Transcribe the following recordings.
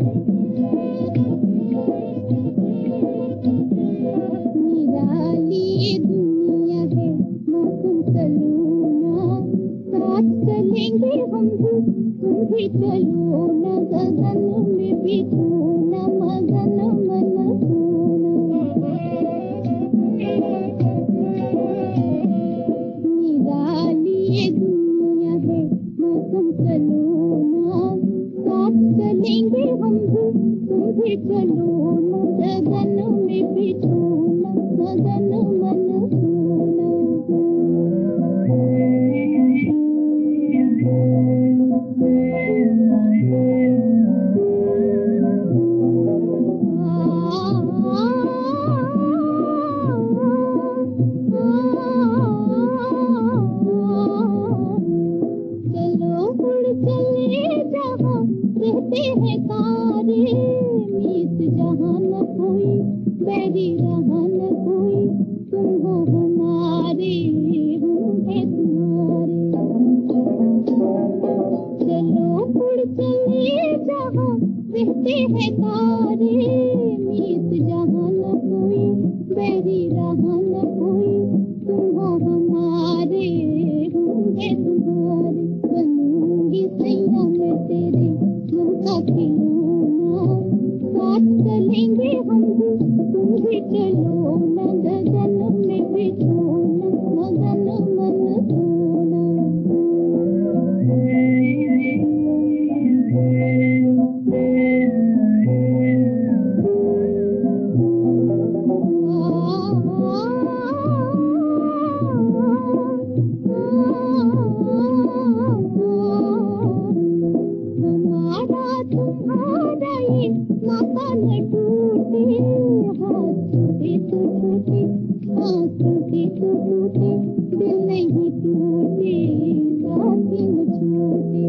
निराली दुनिया है मौसम चलो ना, साथ चलेंगे हम भी, तुम भी चलो ना, गगन में बिछो ना मगन मन सोना। निराली दुनिया है मौसम चलो ना, साथ चलेंगे हम भी, तुम भी चलो ना, गगन में बिछो ना मगन मन सोना। चलो उड़ चले जहाँ रहते हैं तारे, मीत जहाँ न कोई बैरी रहा न कोई, तुम हो हमारे हम हैं तुम्हारे। चलो उड़ चले जहाँ रहते हैं तारे, मीत जहाँ न कोई बैरी रहा न कोई, तुम हो हमारे हम हैं तुम्हारे। बनूंगी सैया मैं तेरे मन का खिलौना, साथ चलेंगे हम भी, तुम भी चलो ना, गगन में बिछो ना मगन मन सोना। हमारा तुम्हारा ये नाता न टूटे, हाथ टूटे तो टूटे, हाथ टूटे तो टूटे, दिल नहीं टूटे साथी न छूटे।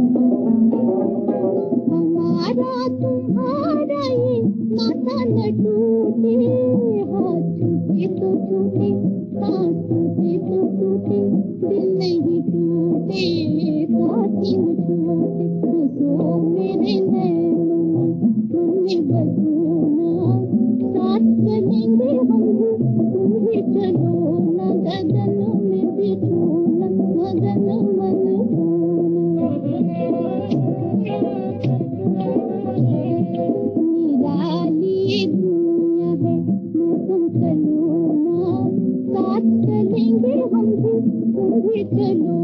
हमारा तुम्हारा ये नाता न टूटे, हाथ टूटे तो टूटे, हाथ टूटे तो टूटे, दिल नहीं टूटे साथी न छूटे। बसो मेरे नैनों में तुमने बसो ना, साथ चलेंगे हम भी, तुम भी चलो ना, गगन में बिछो ना मगन मन सोना। निराली दुनिया है मौसम चलो ना, साथ चलेंगे हम भी, तुम भी चलो